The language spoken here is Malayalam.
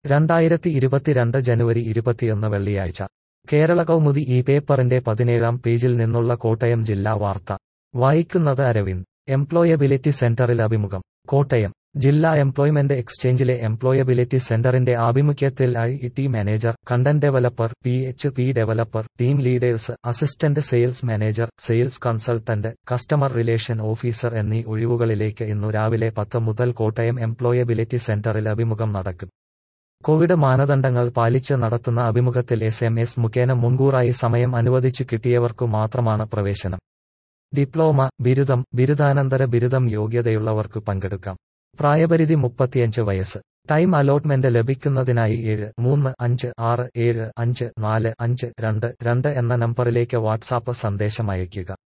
2022 ജനുവരി 21 വെള്ളിയാഴ്ച കേരള കൗമുദി ഈ പേപ്പറിന്റെ 17-ാം പേജിൽ നിന്നുള്ള കോട്ടയം ജില്ലാ വാർത്ത വായിക്കുന്നത് അരവിന്ദ്. എംപ്ലോയബിലിറ്റി സെന്ററിൽ അഭിമുഖം. കോട്ടയം ജില്ലാ എംപ്ലോയ്മെന്റ് എക്സ്ചേഞ്ചിലെ എംപ്ലോയബിലിറ്റി സെന്ററിന്റെ ആഭിമുഖ്യത്തിൽ IT manager, content developer, PHP developer, team leaders, assistant sales manager, sales consultant, customer relation officer എന്നീ ഒഴിവുകളിലേക്ക് ഇന്നു രാവിലെ 10 മുതൽ കോട്ടയം എംപ്ലോയബിലിറ്റി സെന്ററിൽ അഭിമുഖം നടക്കും. കോവിഡ് മാനദണ്ഡങ്ങൾ പാലിച്ച് നടത്തുന്ന അഭിമുഖത്തിൽ SMS മുഖേന മുൻകൂറായി സമയം അനുവദിച്ചു കിട്ടിയവർക്കു മാത്രമാണ് പ്രവേശനം. ഡിപ്ലോമ, ബിരുദം, ബിരുദാനന്തര ബിരുദം യോഗ്യതയുള്ളവർക്കു പങ്കെടുക്കാം. പ്രായപരിധി 35 വയസ്സ്. ടൈം അലോട്ട്മെന്റ് ലഭിക്കുന്നതിനായി 7356754522 എന്ന നമ്പറിലേക്ക് വാട്സാപ്പ് സന്ദേശം അയയ്ക്കുക.